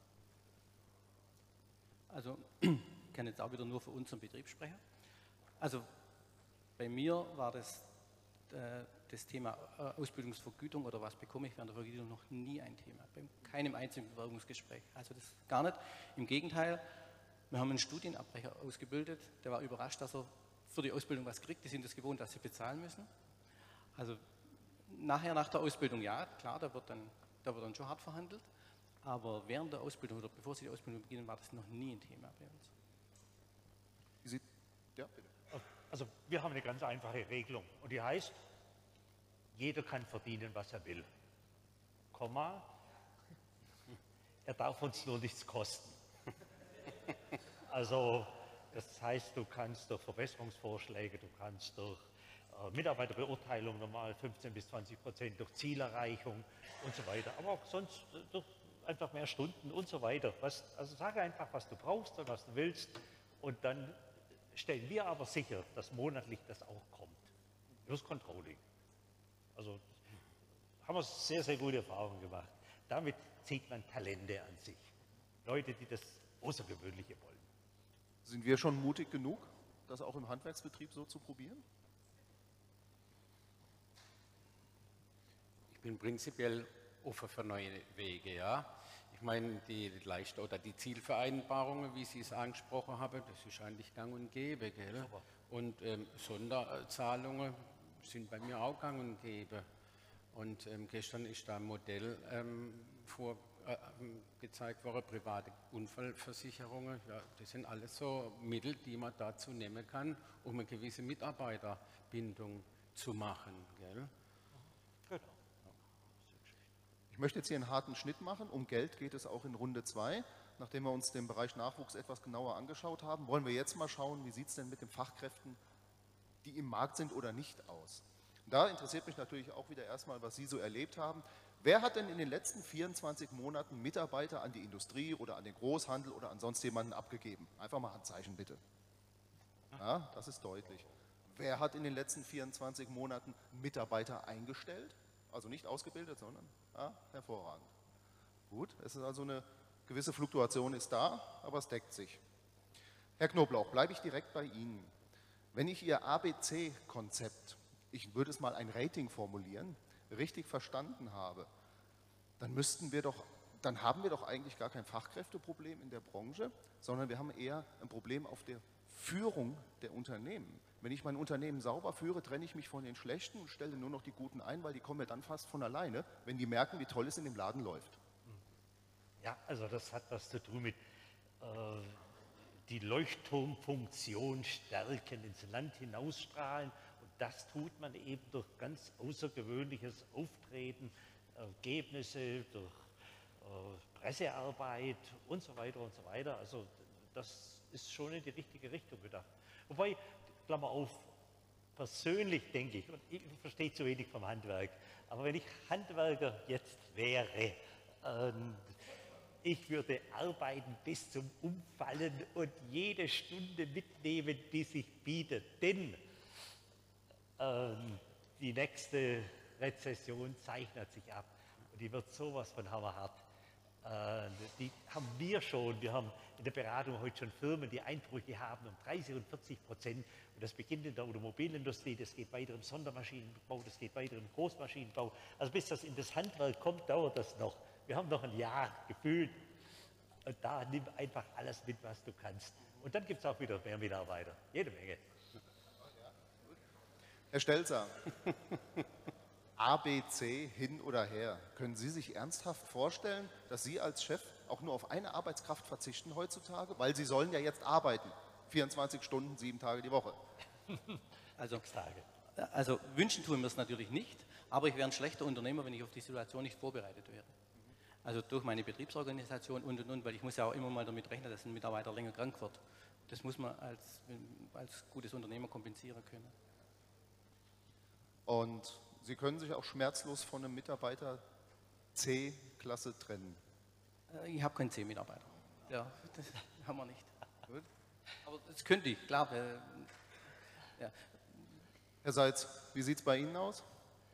Also ich kann jetzt auch wieder nur für unseren Betrieb sprechen. Also bei mir war das Thema Ausbildungsvergütung oder was bekomme ich während der Vergütung noch nie ein Thema, bei keinem einzigen Bewerbungsgespräch. Also das gar nicht. Im Gegenteil, wir haben einen Studienabbrecher ausgebildet, der war überrascht, dass er für die Ausbildung was kriegt. Die sind es gewohnt, dass sie bezahlen müssen. Also nachher nach der Ausbildung, ja, klar, da wird dann schon hart verhandelt, aber während der Ausbildung oder bevor sie die Ausbildung beginnen, war das noch nie ein Thema bei uns. Ja, bitte. Also wir haben eine ganz einfache Regelung und die heißt, jeder kann verdienen, was er will. Komma, er darf uns nur nichts kosten. Also das heißt, du kannst durch Verbesserungsvorschläge, du kannst durch Mitarbeiterbeurteilung normal 15-20%, durch Zielerreichung und so weiter, aber auch sonst durch einfach mehr Stunden und so weiter. Also sage einfach, was du brauchst und was du willst und dann stellen wir aber sicher, dass monatlich das auch kommt. Plus Controlling. Also haben wir sehr, sehr gute Erfahrungen gemacht. Damit zieht man Talente an sich. Leute, die das Außergewöhnliche wollen. Sind wir schon mutig genug, das auch im Handwerksbetrieb so zu probieren? Ich bin prinzipiell offen für neue Wege, ja. Ich meine, die Zielvereinbarungen, wie Sie es angesprochen haben, das ist eigentlich gang und gäbe, gell? Und Sonderzahlungen sind bei mir auch gang und gäbe. Und gestern ist da ein Modell gezeigt worden, private Unfallversicherungen. Ja, das sind alles so Mittel, die man dazu nehmen kann, um eine gewisse Mitarbeiterbindung zu machen. Gell? Genau. Ich möchte jetzt hier einen harten Schnitt machen. Um Geld geht es auch in Runde 2. Nachdem wir uns den Bereich Nachwuchs etwas genauer angeschaut haben, wollen wir jetzt mal schauen, wie sieht es denn mit den Fachkräften, die im Markt sind oder nicht, aus. Da interessiert mich natürlich auch wieder erstmal, was Sie so erlebt haben. Wer hat denn in den letzten 24 Monaten Mitarbeiter an die Industrie oder an den Großhandel oder an sonst jemanden abgegeben? Einfach mal Handzeichen bitte. Ja, das ist deutlich. Wer hat in den letzten 24 Monaten Mitarbeiter eingestellt? Also nicht ausgebildet, sondern hervorragend. Gut, es ist also eine gewisse Fluktuation ist da, aber es deckt sich. Herr Knoblauch, bleibe ich direkt bei Ihnen. Wenn ich Ihr ABC-Konzept, ich würde es mal ein Rating formulieren, richtig verstanden habe, dann haben wir doch eigentlich gar kein Fachkräfteproblem in der Branche, sondern wir haben eher ein Problem auf der Führung der Unternehmen. Wenn ich mein Unternehmen sauber führe, trenne ich mich von den Schlechten und stelle nur noch die Guten ein, weil die kommen mir dann fast von alleine, wenn die merken, wie toll es in dem Laden läuft. Ja, also das hat was zu tun mit die Leuchtturmfunktion stärken, ins Land hinausstrahlen. Und das tut man eben durch ganz außergewöhnliches Auftreten, Ergebnisse, durch Pressearbeit und so weiter und so weiter. Also das ist schon in die richtige Richtung gedacht. Wobei, Klammer auf, persönlich denke ich, und ich verstehe zu wenig vom Handwerk, aber wenn ich Handwerker jetzt wäre, ich würde arbeiten bis zum Umfallen und jede Stunde mitnehmen, die sich bietet. Denn die nächste Rezession zeichnet sich ab und die wird sowas von hammerhart. Die haben wir schon. Wir haben in der Beratung heute schon Firmen, die Einbrüche haben um 30 und 40%. Und das beginnt in der Automobilindustrie, das geht weiter im Sondermaschinenbau, das geht weiter im Großmaschinenbau. Also bis das in das Handwerk kommt, dauert das noch. Wir haben noch ein Jahr gefühlt. Und da nimm einfach alles mit, was du kannst. Und dann gibt es auch wieder mehr Mitarbeiter. Jede Menge. Herr Stelzer, ABC hin oder her. Können Sie sich ernsthaft vorstellen, dass Sie als Chef auch nur auf eine Arbeitskraft verzichten heutzutage? Weil Sie sollen ja jetzt arbeiten. 24 Stunden, 7 Tage die Woche. Also wünschen tun wir es natürlich nicht, aber ich wäre ein schlechter Unternehmer, wenn ich auf die Situation nicht vorbereitet wäre. Also durch meine Betriebsorganisation und, weil ich muss ja auch immer mal damit rechnen, dass ein Mitarbeiter länger krank wird. Das muss man als gutes Unternehmer kompensieren können. Und Sie können sich auch schmerzlos von einem Mitarbeiter C-Klasse trennen. Ich habe keinen C-Mitarbeiter. Ja, das haben wir nicht. Gut. Aber das könnte ich, klar. Ja. Herr Seitz, wie sieht es bei Ihnen aus?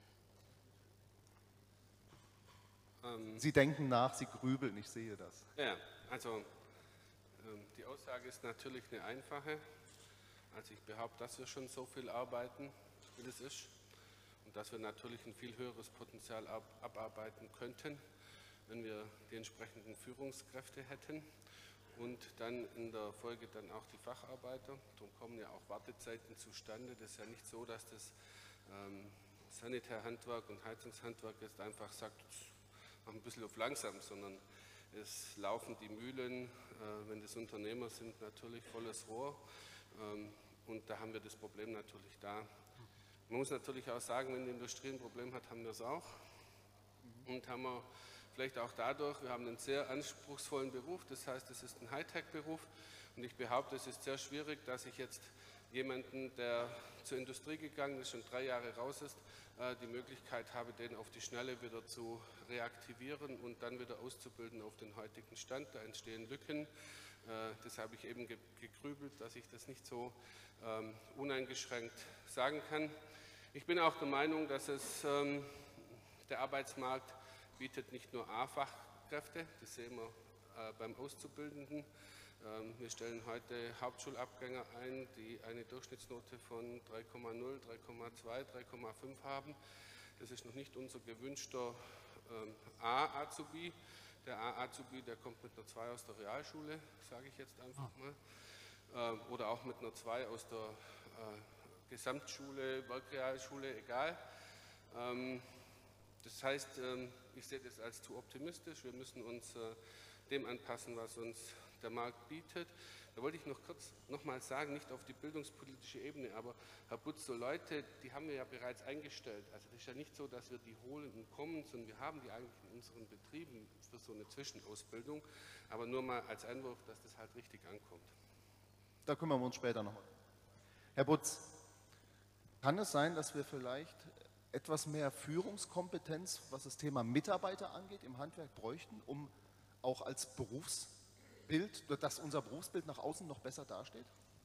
Sie denken nach, Sie grübeln, ich sehe das. Ja, also die Aussage ist natürlich eine einfache. Also ich behaupte, dass wir schon so viel arbeiten, wie das ist. Und dass wir natürlich ein viel höheres Potenzial abarbeiten könnten, wenn wir die entsprechenden Führungskräfte hätten und dann in der Folge dann auch die Facharbeiter. Darum kommen ja auch Wartezeiten zustande. Das ist ja nicht so, dass das Sanitärhandwerk und Heizungshandwerk jetzt einfach sagt, mach ein bisschen auf langsam, sondern es laufen die Mühlen, wenn das Unternehmer sind, natürlich volles Rohr. Und da haben wir das Problem natürlich da. Man muss natürlich auch sagen, wenn die Industrie ein Problem hat, haben wir es auch. Und haben wir vielleicht auch dadurch, wir haben einen sehr anspruchsvollen Beruf, das heißt, es ist ein Hightech-Beruf. Und ich behaupte, es ist sehr schwierig, dass ich jetzt jemanden, der zur Industrie gegangen ist, schon 3 Jahre raus ist, die Möglichkeit habe, den auf die Schnelle wieder zu reaktivieren und dann wieder auszubilden auf den heutigen Stand. Da entstehen Lücken. Das habe ich eben gegrübelt, dass ich das nicht so uneingeschränkt sagen kann. Ich bin auch der Meinung, dass der Arbeitsmarkt bietet nicht nur A-Fachkräfte, das sehen wir beim Auszubildenden. Wir stellen heute Hauptschulabgänger ein, die eine Durchschnittsnote von 3,0, 3,2, 3,5 haben. Das ist noch nicht unser gewünschter A-Azubi. Der A-Azubi, der kommt mit einer 2 aus der Realschule, sage ich jetzt einfach mal. Oder auch mit einer 2 aus der Gesamtschule, Werkrealschule, egal. Das heißt, ich sehe das als zu optimistisch. Wir müssen uns dem anpassen, was uns der Markt bietet. Da wollte ich noch kurz nochmal sagen, nicht auf die bildungspolitische Ebene, aber Herr Butz, so Leute, die haben wir ja bereits eingestellt. Also das ist ja nicht so, dass wir die holen und kommen, sondern wir haben die eigentlich in unseren Betrieben für so eine Zwischenausbildung. Aber nur mal als Einwurf, dass das halt richtig ankommt. Da kümmern wir uns später nochmal. Herr Butz, kann es sein, dass wir vielleicht etwas mehr Führungskompetenz, was das Thema Mitarbeiter angeht, im Handwerk bräuchten, um auch als Berufsbild, dass unser Berufsbild nach außen noch besser dasteht?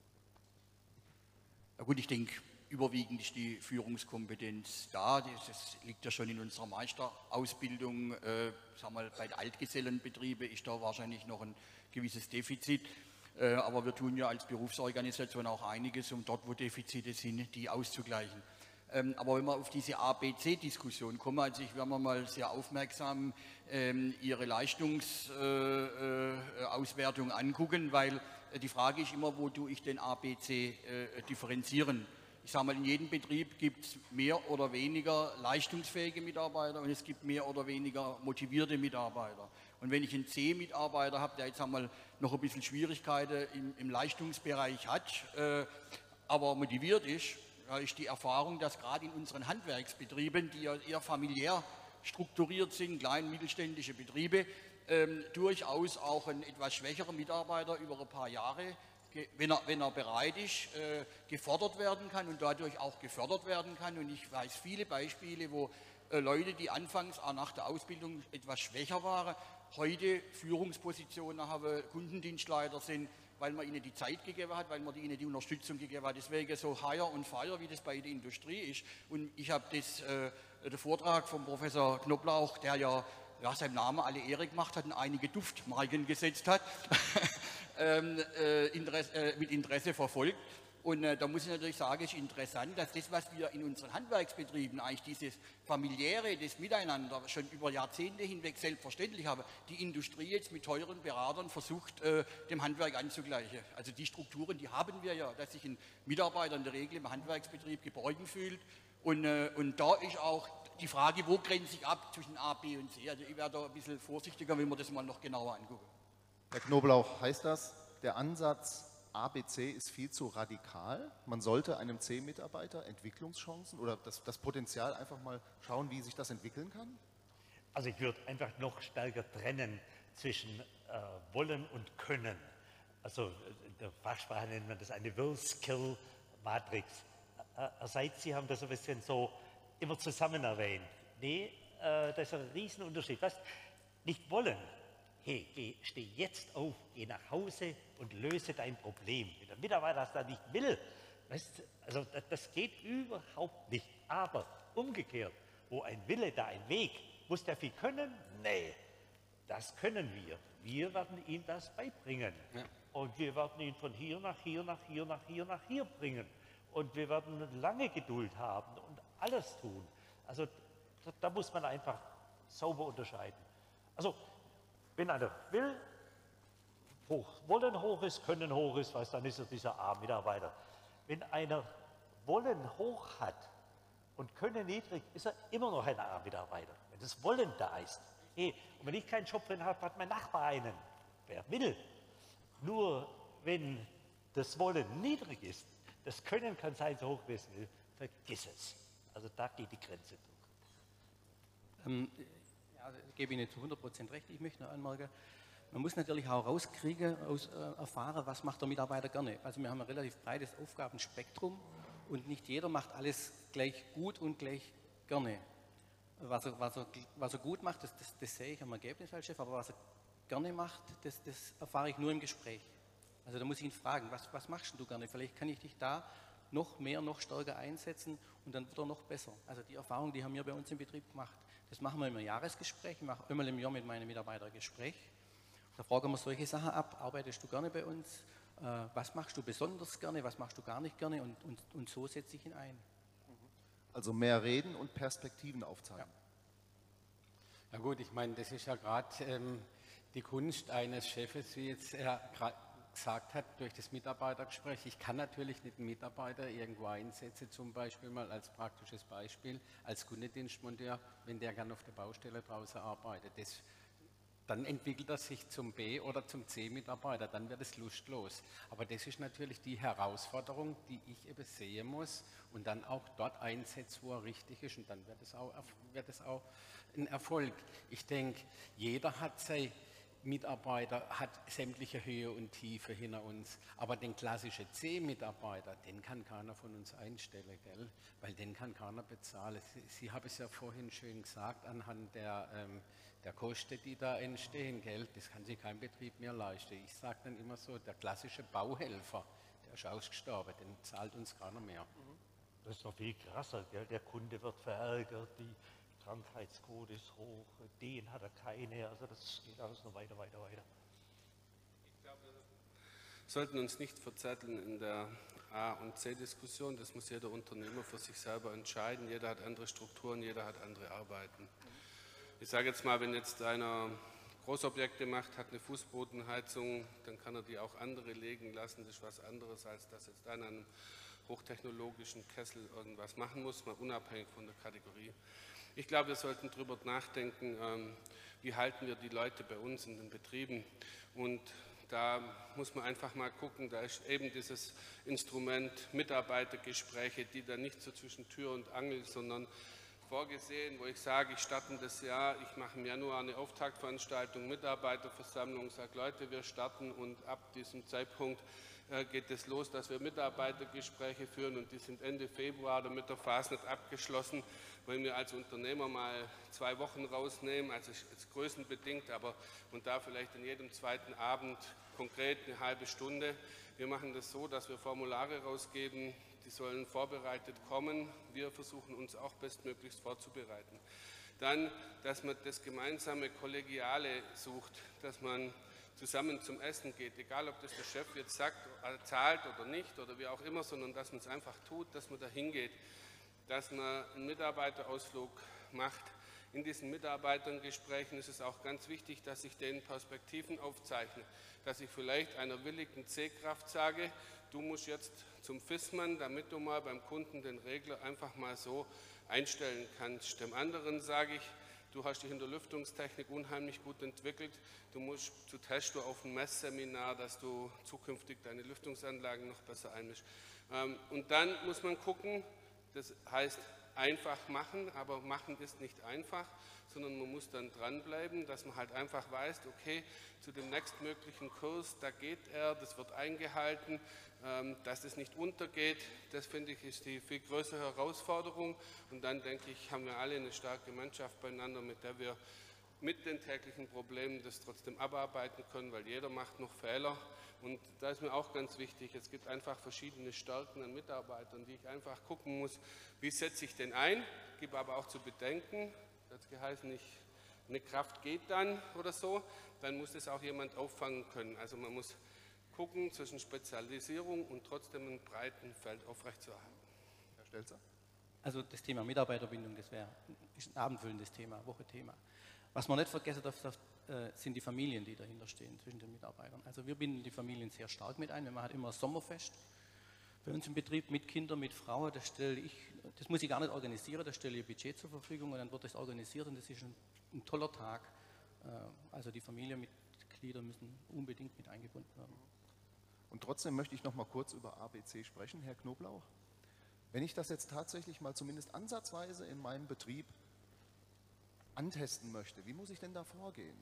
Ja gut, ich denke, überwiegend ist die Führungskompetenz da. Das liegt ja schon in unserer Meisterausbildung. Sagen wir, bei den Altgesellenbetrieben ist da wahrscheinlich noch ein gewisses Defizit. Aber wir tun ja als Berufsorganisation auch einiges, um dort, wo Defizite sind, die auszugleichen. Aber wenn wir auf diese A-B-C-Diskussion kommen, also ich werde mal sehr aufmerksam Ihre Leistungsauswertung angucken, weil die Frage ist immer, wo tue ich den A-B-C differenzieren? Ich sage mal, in jedem Betrieb gibt es mehr oder weniger leistungsfähige Mitarbeiter und es gibt mehr oder weniger motivierte Mitarbeiter. Und wenn ich einen C-Mitarbeiter habe, der jetzt einmal noch ein bisschen Schwierigkeiten im Leistungsbereich hat, aber motiviert ist, da ist die Erfahrung, dass gerade in unseren Handwerksbetrieben, die ja eher familiär strukturiert sind, kleine mittelständische Betriebe, durchaus auch ein etwas schwächerer Mitarbeiter über ein paar Jahre, wenn er bereit ist, gefordert werden kann und dadurch auch gefördert werden kann. Und ich weiß viele Beispiele, wo Leute, die anfangs auch nach der Ausbildung etwas schwächer waren, heute Führungspositionen haben, Kundendienstleiter sind, weil man ihnen die Zeit gegeben hat, weil man ihnen die Unterstützung gegeben hat. Deswegen so Hire und Fire, wie das bei der Industrie ist. Und ich habe den Vortrag vom Professor Knoblauch, der ja ja, seinem Namen alle Ehre gemacht hat und einige Duftmarken gesetzt hat, mit Interesse verfolgt. Und da muss ich natürlich sagen, es ist interessant, dass das, was wir in unseren Handwerksbetrieben eigentlich dieses familiäre, das Miteinander schon über Jahrzehnte hinweg selbstverständlich haben, die Industrie jetzt mit teuren Beratern versucht, dem Handwerk anzugleichen. Also die Strukturen, die haben wir ja, dass sich ein Mitarbeiter in der Regel im Handwerksbetrieb geborgen fühlt. Und da ist auch die Frage, wo grenze ich ab zwischen A, B und C. Also ich werde da ein bisschen vorsichtiger, wenn wir das mal noch genauer angucken. Herr Knoblauch, heißt das, der Ansatz ABC ist viel zu radikal? Man sollte einem C-Mitarbeiter Entwicklungschancen oder das Potenzial einfach mal schauen, wie sich das entwickeln kann? Also ich würde einfach noch stärker trennen zwischen Wollen und Können. Also in der Fachsprache nennt man das eine Will-Skill-Matrix. Sie haben das ein bisschen so immer zusammen erwähnt. Nee, das ist ein Riesenunterschied. Was? Nicht wollen. Hey, steh jetzt auf, geh nach Hause und löse dein Problem. Wenn der Mitarbeiter das da nicht will, also das geht überhaupt nicht. Aber umgekehrt, wo ein Wille, da ein Weg, muss der viel können? Nee, das können wir. Wir werden ihm das beibringen. Ja. Und wir werden ihn von hier nach hier, nach hier, nach hier, nach hier bringen. Und wir werden lange Geduld haben und alles tun. Also da muss man einfach sauber unterscheiden. Also wenn einer will, Wollen hoch ist, Können hoch ist, dann ist er dieser A-Mitarbeiter. Wenn einer Wollen hoch hat und Können niedrig, ist er immer noch ein A-Mitarbeiter. Wenn das Wollen da ist. Hey, und wenn ich keinen Job drin habe, hat mein Nachbar einen. Wer will? Nur wenn das Wollen niedrig ist, das Können kann sein, so hoch wie es will, vergiss es. Also da geht die Grenze durch. Ja, ich gebe Ihnen zu 100% recht. Ich möchte noch anmerken, man muss natürlich auch rauskriegen, erfahren, was macht der Mitarbeiter gerne. Also wir haben ein relativ breites Aufgabenspektrum und nicht jeder macht alles gleich gut und gleich gerne. Was er gut macht, das sehe ich am Ergebnis als Chef, aber was er gerne macht, das erfahre ich nur im Gespräch. Also da muss ich ihn fragen, was machst du gerne? Vielleicht kann ich dich da noch mehr, noch stärker einsetzen und dann wird er noch besser. Also die Erfahrung, die haben wir bei uns im Betrieb gemacht. Das machen wir im Jahresgespräch, ich mache einmal im Jahr mit meinen Mitarbeitern ein Gespräch. Da fragen wir solche Sachen ab, arbeitest du gerne bei uns? Was machst du besonders gerne, was machst du gar nicht gerne? Und so setze ich ihn ein. Also mehr reden und Perspektiven aufzeigen. Ja gut, ich meine, das ist ja gerade die Kunst eines Chefs, wie jetzt er gerade gesagt hat, durch das Mitarbeitergespräch. Ich kann natürlich nicht einen Mitarbeiter irgendwo einsetzen, zum Beispiel mal als praktisches Beispiel, als Kundendienstmonteur, wenn der gerne auf der Baustelle draußen arbeitet. Dann entwickelt er sich zum B- oder zum C-Mitarbeiter, dann wird es lustlos. Aber das ist natürlich die Herausforderung, die ich eben sehen muss und dann auch dort einsetze, wo er richtig ist und dann wird es auch ein Erfolg. Ich denke, jeder hat sein Mitarbeiter, hat sämtliche Höhe und Tiefe hinter uns, aber den klassischen C-Mitarbeiter, den kann keiner von uns einstellen, gell? Weil den kann keiner bezahlen. Sie haben es ja vorhin schön gesagt, anhand der Kosten, die da entstehen, gell? Das kann sich kein Betrieb mehr leisten. Ich sage dann immer so, der klassische Bauhelfer, der ist ausgestorben, den zahlt uns keiner mehr. Das ist noch viel krasser, gell? Der Kunde wird verärgert, die Krankheitsquote ist hoch, den hat er keine, also das geht alles noch weiter. Ich glaube, wir sollten uns nicht verzetteln in der A- und C-Diskussion, das muss jeder Unternehmer für sich selber entscheiden, jeder hat andere Strukturen, jeder hat andere Arbeiten. Ich sage jetzt mal, wenn jetzt einer Großobjekte macht, hat eine Fußbodenheizung, dann kann er die auch andere legen lassen, das ist was anderes, als dass jetzt einer an einem hochtechnologischen Kessel irgendwas machen muss, mal unabhängig von der Kategorie. Ich glaube, wir sollten darüber nachdenken, wie halten wir die Leute bei uns in den Betrieben. Und da muss man einfach mal gucken, da ist eben dieses Instrument Mitarbeitergespräche, die dann nicht so zwischen Tür und Angel, sondern vorgesehen, wo ich sage, ich starte das Jahr, ich mache im Januar eine Auftaktveranstaltung, Mitarbeiterversammlung, sage Leute, wir starten und ab diesem Zeitpunkt geht es los, dass wir Mitarbeitergespräche führen und die sind Ende Februar damit der Phase nicht abgeschlossen, wollen wir als Unternehmer mal 2 Wochen rausnehmen, also ist größenbedingt, aber und da vielleicht an jedem zweiten Abend konkret eine halbe Stunde. Wir machen das so, dass wir Formulare rausgeben, die sollen vorbereitet kommen. Wir versuchen uns auch bestmöglichst vorzubereiten. dann, dass man das gemeinsame Kollegiale sucht, dass man zusammen zum Essen geht, egal ob das der Chef jetzt sagt, zahlt oder nicht oder wie auch immer, sondern dass man es einfach tut, dass man da hingeht, dass man einen Mitarbeiterausflug macht. In diesen Mitarbeitergesprächen ist es auch ganz wichtig, dass ich denen Perspektiven aufzeichne, dass ich vielleicht einer willigen C-Kraft sage, du musst jetzt zum FISMAN, damit du mal beim Kunden den Regler einfach mal so einstellen kannst. Dem anderen sage ich, du hast dich in der Lüftungstechnik unheimlich gut entwickelt, du musst zu Testo auf ein Messseminar, dass du zukünftig deine Lüftungsanlagen noch besser einmischst. Und dann muss man gucken, das heißt einfach machen, aber machen ist nicht einfach, sondern man muss dann dranbleiben, dass man halt einfach weiß, okay, zu dem nächstmöglichen Kurs, da geht er, das wird eingehalten, dass es nicht untergeht, das finde ich ist die viel größere Herausforderung und dann denke ich, haben wir alle eine starke Mannschaft beieinander, mit der wir mit den täglichen Problemen das trotzdem abarbeiten können, weil jeder macht noch Fehler und da ist mir auch ganz wichtig, es gibt einfach verschiedene Stärken an Mitarbeitern, die ich einfach gucken muss, wie setze ich den ein, gebe aber auch zu bedenken, das hat geheißen, nicht eine Kraft geht dann oder so, dann muss es auch jemand auffangen können. Also man muss gucken zwischen Spezialisierung und trotzdem ein breiten Feld aufrechtzuerhalten. Herr Stelzer? Also das Thema Mitarbeiterbindung, das ist ein abendfüllendes Thema, Wochethema. Was man nicht vergessen darf, sind die Familien, die dahinter stehen, zwischen den Mitarbeitern. Also wir binden die Familien sehr stark mit ein. Wir machen immer ein Sommerfest bei uns im Betrieb mit Kindern, mit Frauen. Das muss ich gar nicht organisieren, da stelle ich Budget zur Verfügung und dann wird das organisiert und das ist ein toller Tag. Also die Familienmitglieder müssen unbedingt mit eingebunden werden. Und trotzdem möchte ich noch mal kurz über ABC sprechen, Herr Knoblauch. Wenn ich das jetzt tatsächlich mal zumindest ansatzweise in meinem Betrieb antesten möchte, wie muss ich denn da vorgehen?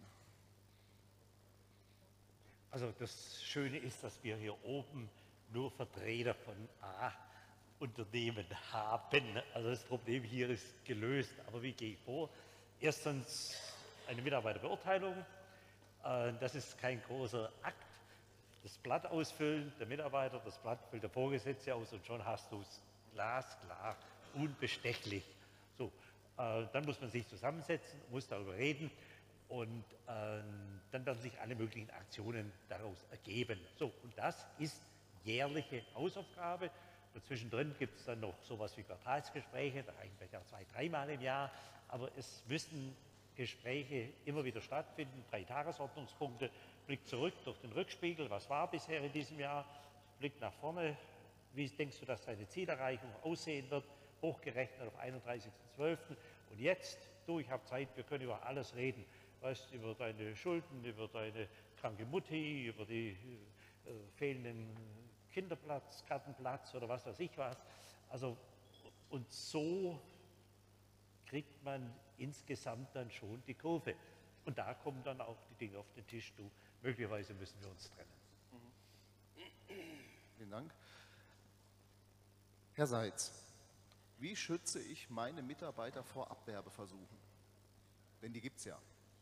Also das Schöne ist, dass wir hier oben nur Vertreter von A-Unternehmen haben. Also das Problem hier ist gelöst. Aber wie gehe ich vor? Erstens eine Mitarbeiterbeurteilung. Das ist kein großer Akt. Das Blatt ausfüllen, der Mitarbeiter, das Blatt füllt der Vorgesetzte aus und schon hast du es glasklar, unbestechlich. So, dann muss man sich zusammensetzen, muss darüber reden und dann werden sich alle möglichen Aktionen daraus ergeben. So, und das ist jährliche Hausaufgabe. Und zwischendrin gibt es dann noch sowas wie Quartalsgespräche, da reichen vielleicht auch 2-3 Mal im Jahr, aber es müssen Gespräche immer wieder stattfinden, 3 Tagesordnungspunkte. Blick zurück durch den Rückspiegel, was war bisher in diesem Jahr, Blick nach vorne, wie denkst du, dass deine Zielerreichung aussehen wird, hochgerechnet auf 31.12. Und jetzt, du, ich habe Zeit, wir können über alles reden, weißt, über deine Schulden, über deine kranke Mutti, über die fehlenden Kinderplatz, Gartenplatz oder was weiß ich was. Also, und so kriegt man insgesamt dann schon die Kurve. Und da kommen dann auch die Dinge auf den Tisch. Du, möglicherweise müssen wir uns trennen. Vielen Dank. Herr Seitz, wie schütze ich meine Mitarbeiter vor Abwerbeversuchen? Denn die gibt es ja.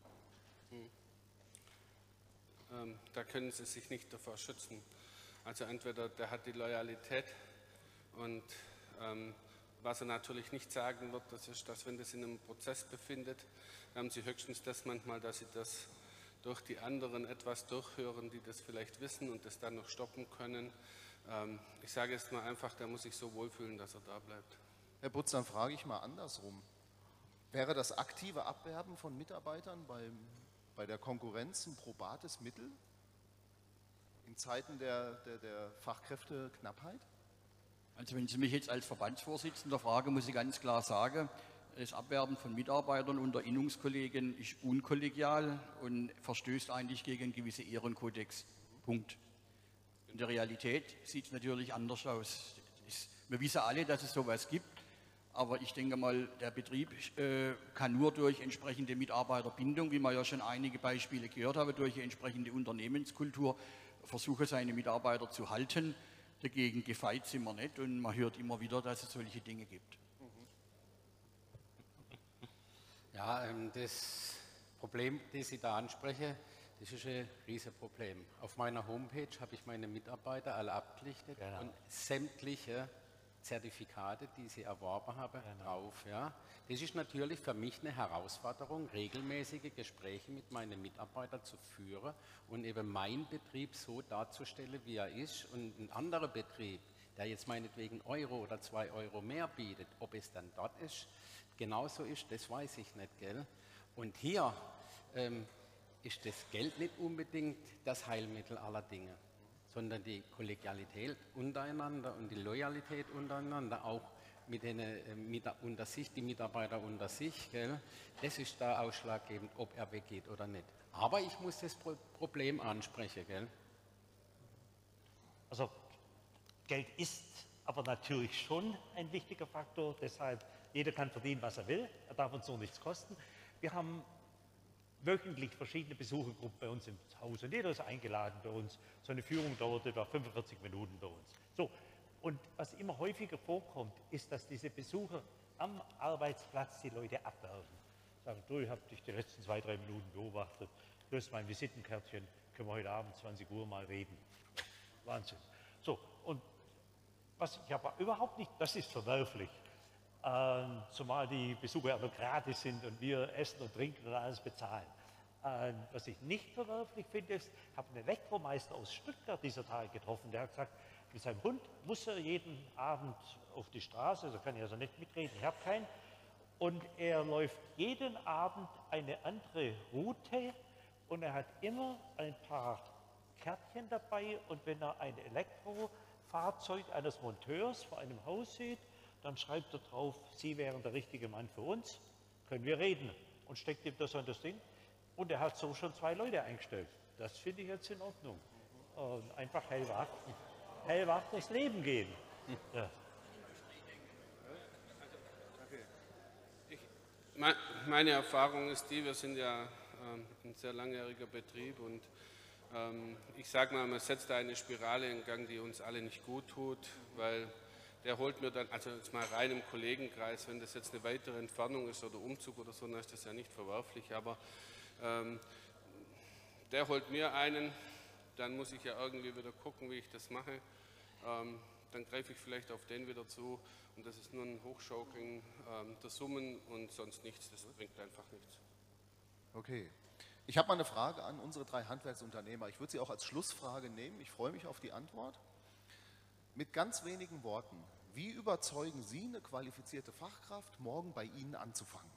Da können sie sich nicht davor schützen. Also entweder der hat die Loyalität und was er natürlich nicht sagen wird, das ist, dass wenn das in einem Prozess befindet, haben sie höchstens das manchmal, dass sie das durch die anderen etwas durchhören, die das vielleicht wissen und das dann noch stoppen können. Ich sage jetzt mal einfach, der muss sich so wohlfühlen, dass er da bleibt. Herr Butz, dann frage ich mal andersrum. Wäre das aktive Abwerben von Mitarbeitern bei der Konkurrenz ein probates Mittel in Zeiten der Fachkräfteknappheit? Also wenn Sie mich jetzt als Verbandsvorsitzender fragen, muss ich ganz klar sagen, das Abwerben von Mitarbeitern unter Innungskollegen ist unkollegial und verstößt eigentlich gegen einen gewissen Ehrenkodex. Punkt. In der Realität sieht es natürlich anders aus. Wir wissen alle, dass es sowas gibt, aber ich denke mal, der Betrieb kann nur durch entsprechende Mitarbeiterbindung, wie wir ja schon einige Beispiele gehört haben, durch eine entsprechende Unternehmenskultur versuchen, seine Mitarbeiter zu halten. Dagegen gefeit sind wir nicht und man hört immer wieder, dass es solche Dinge gibt. Ja, das Problem, das ich da anspreche, das ist ein Riesenproblem. Auf meiner Homepage habe ich meine Mitarbeiter alle abgelichtet und sämtliche Zertifikate, die sie erworben haben, drauf. Ja. Das ist natürlich für mich eine Herausforderung, regelmäßige Gespräche mit meinen Mitarbeitern zu führen und eben meinen Betrieb so darzustellen, wie er ist. Und ein anderer Betrieb, der jetzt meinetwegen Euro oder 2 Euro mehr bietet, ob es dann dort ist, genauso ist, das weiß ich nicht, gell? Und hier ist das Geld nicht unbedingt das Heilmittel aller Dinge, sondern die Kollegialität untereinander und die Loyalität untereinander, auch mit den, unter sich, die Mitarbeiter unter sich, gell? Das ist da ausschlaggebend, ob er weggeht oder nicht. Aber ich muss das Problem ansprechen, gell? Also Geld ist aber natürlich schon ein wichtiger Faktor, deshalb jeder kann verdienen, was er will, er darf uns so nichts kosten. Wir haben wöchentlich verschiedene Besuchergruppen bei uns im Haus und jeder ist eingeladen bei uns. So eine Führung dauert etwa 45 Minuten bei uns. So, und was immer häufiger vorkommt, ist, dass diese Besucher am Arbeitsplatz die Leute abwerben. Sagen, du, ich habe dich die letzten 2-3 Minuten beobachtet, löst mein Visitenkärtchen, können wir heute Abend 20 Uhr mal reden. Wahnsinn. So, und was ich aber überhaupt nicht, das ist verwerflich. Zumal die Besucher aber gratis sind und wir essen und trinken und alles bezahlen. Was ich nicht verwerflich finde, ist, ich habe einen Elektromeister aus Stuttgart dieser Tage getroffen, der hat gesagt, mit seinem Hund muss er jeden Abend auf die Straße, also kann ich also nicht mitreden, ich habe keinen, und er läuft jeden Abend eine andere Route und er hat immer ein paar Kärtchen dabei und wenn er ein Elektrofahrzeug eines Monteurs vor einem Haus sieht, dann schreibt er drauf, Sie wären der richtige Mann für uns, können wir reden, und steckt ihm das an das Ding. Und er hat so schon 2 Leute eingestellt. Das finde ich jetzt in Ordnung. Einfach hellwach durchs Leben gehen. Ja. Meine Erfahrung ist die, wir sind ja ein sehr langjähriger Betrieb und ich sage mal, man setzt da eine Spirale in Gang, die uns alle nicht gut tut, weil der holt mir dann, also jetzt mal rein im Kollegenkreis, wenn das jetzt eine weitere Entfernung ist oder Umzug oder so, dann ist das ja nicht verwerflich, aber der holt mir einen, dann muss ich ja irgendwie wieder gucken, wie ich das mache, dann greife ich vielleicht auf den wieder zu und das ist nur ein Hochschaukeln der Summen und sonst nichts, das bringt einfach nichts. Okay. Ich habe mal eine Frage an unsere 3 Handwerksunternehmer. Ich würde sie auch als Schlussfrage nehmen. Ich freue mich auf die Antwort. Mit ganz wenigen Worten, wie überzeugen Sie eine qualifizierte Fachkraft, morgen bei Ihnen anzufangen?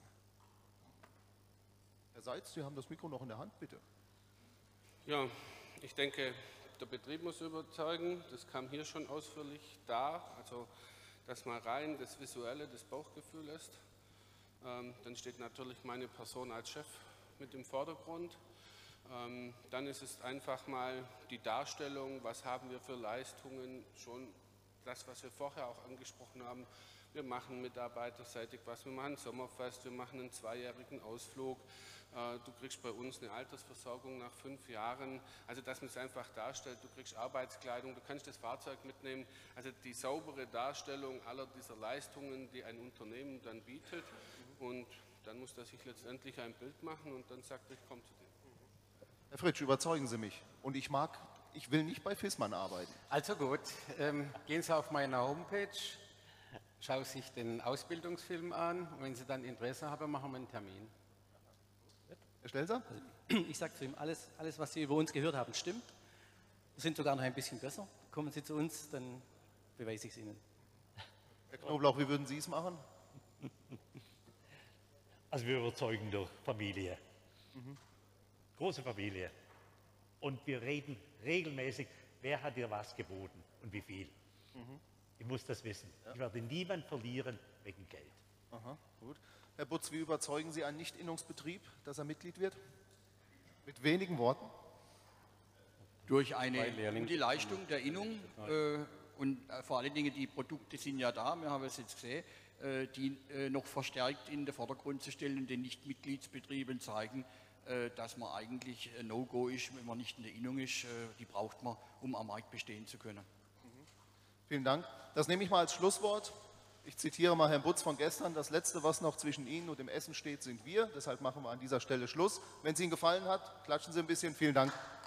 Herr Seitz, Sie haben das Mikro noch in der Hand, bitte. Ja, ich denke, der Betrieb muss überzeugen, das kam hier schon ausführlich da, also dass mal rein das Visuelle, das Bauchgefühl ist. Dann steht natürlich meine Person als Chef mit im Vordergrund. Dann ist es einfach mal die Darstellung, was haben wir für Leistungen, schon das, was wir vorher auch angesprochen haben. Wir machen mitarbeiterseitig was, wir machen Sommerfest, wir machen einen 2-jährigen Ausflug. Du kriegst bei uns eine Altersversorgung nach 5 Jahren, also dass man es einfach darstellt, du kriegst Arbeitskleidung, du kannst das Fahrzeug mitnehmen, also die saubere Darstellung aller dieser Leistungen, die ein Unternehmen dann bietet und dann muss er sich letztendlich ein Bild machen und dann sagt er, ich komme zu dir. Herr Fritsch, überzeugen Sie mich. Und ich will nicht bei Fissmann arbeiten. Also gut, gehen Sie auf meine Homepage, schauen sich den Ausbildungsfilm an und wenn Sie dann Interesse haben, machen wir einen Termin. Herr Stelzer? Ich sage zu ihm, alles, was Sie über uns gehört haben, stimmt. Wir sind sogar noch ein bisschen besser. Kommen Sie zu uns, dann beweise ich es Ihnen. Herr Knoblauch, wie würden Sie es machen? Also wir überzeugen durch Familie. Große Familie. Und wir reden regelmäßig, wer hat dir was geboten und wie viel. Ich muss das wissen. Ich werde niemanden verlieren wegen Geld. Aha, gut. Herr Butz, wie überzeugen Sie einen Nicht-Innungsbetrieb, dass er Mitglied wird? Mit wenigen Worten? Durch eine gute Leistung der Innung und vor allen Dingen die Produkte sind ja da, wir haben es jetzt gesehen, die noch verstärkt in den Vordergrund zu stellen und den Nicht-Mitgliedsbetrieben zeigen, dass man eigentlich No-Go ist, wenn man nicht in der Innung ist. Die braucht man, um am Markt bestehen zu können. Vielen Dank. Das nehme ich mal als Schlusswort. Ich zitiere mal Herrn Butz von gestern. Das Letzte, was noch zwischen Ihnen und dem Essen steht, sind wir. Deshalb machen wir an dieser Stelle Schluss. Wenn es Ihnen gefallen hat, klatschen Sie ein bisschen. Vielen Dank.